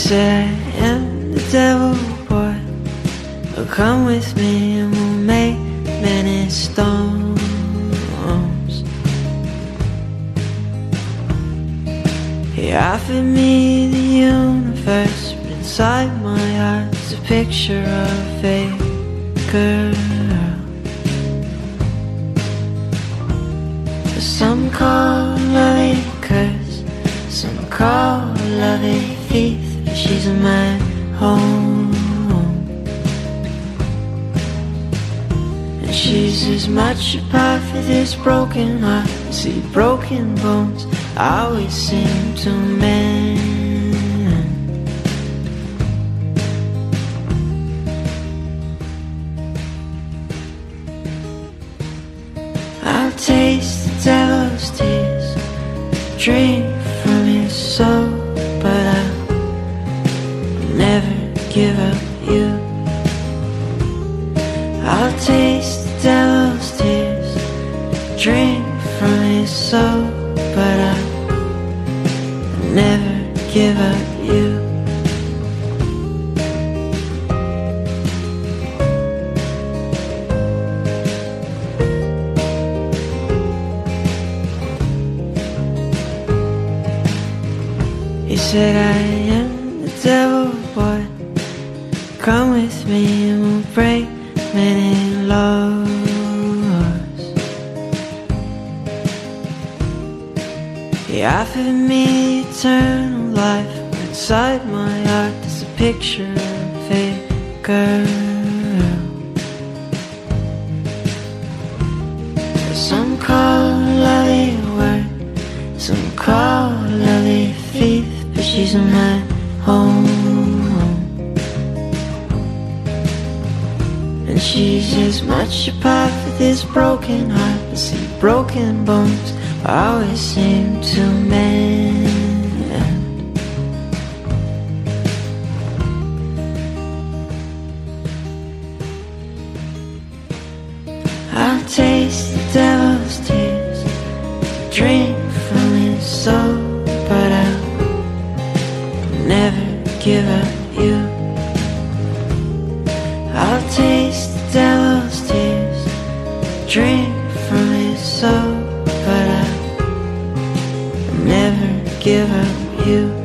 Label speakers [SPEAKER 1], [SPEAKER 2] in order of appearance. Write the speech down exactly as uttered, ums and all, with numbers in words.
[SPEAKER 1] said I am the devil, boy. Oh, come with me and we'll make many storms. He offered me the universe, but inside my heart's a picture of a girl. Some call love a curse, some call love a thief, but she's in my home. And she's as much a part for this broken heart. See, broken bones always seem to mend. I'll taste the devil's tears, drink from his soul, but I'll never give up you. I'll taste the devil's tears, drink from his soul, but I'll never give up you. He said I am the devil, boy. Come with me and we'll break many laws. He offered me eternal life, but inside my heart there's a picture of a girl. Some call love a word, some call love a thief, but she's in my home. And she's as much a part for this broken heart. But see, broken bones always seem to mend. I'll taste the devil's tears, drink from his soul, but I'll never give up you. I'll taste the devil's tears, drink from his soul, but I'll never give up you.